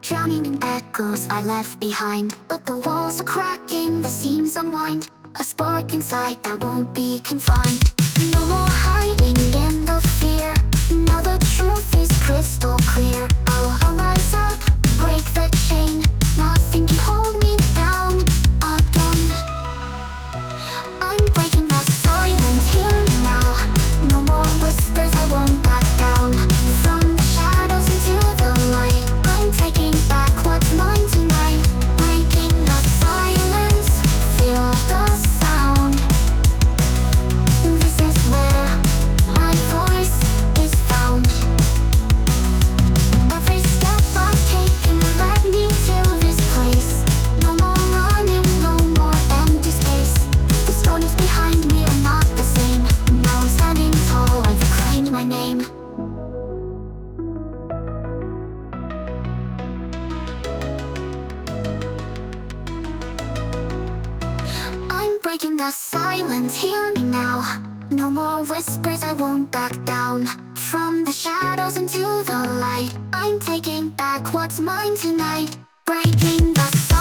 drowning in echoes I left behind. But the walls are cracking, the seams unwind, a spark inside that won't be confined. No more hiding in the fear, now the truth is crystal clear. I'll rise up, break the chain, nothing can hold me down again. I'm breaking the silence here now, no more whispers, I won't back down. From the shadows into the light, I'm taking back what's mine tonight. Breaking the silence, feel the sound. This is where my voice is found. Every step I've taken led me to this place. No more running, no more empty space. The stories behind me are not the same. Now I'm standing tall, I've claimed my name. I'm breaking the silence, hear me now. No more whispers, I won't back down. From the shadows into the light, I'm taking back what's mine tonight. Breaking the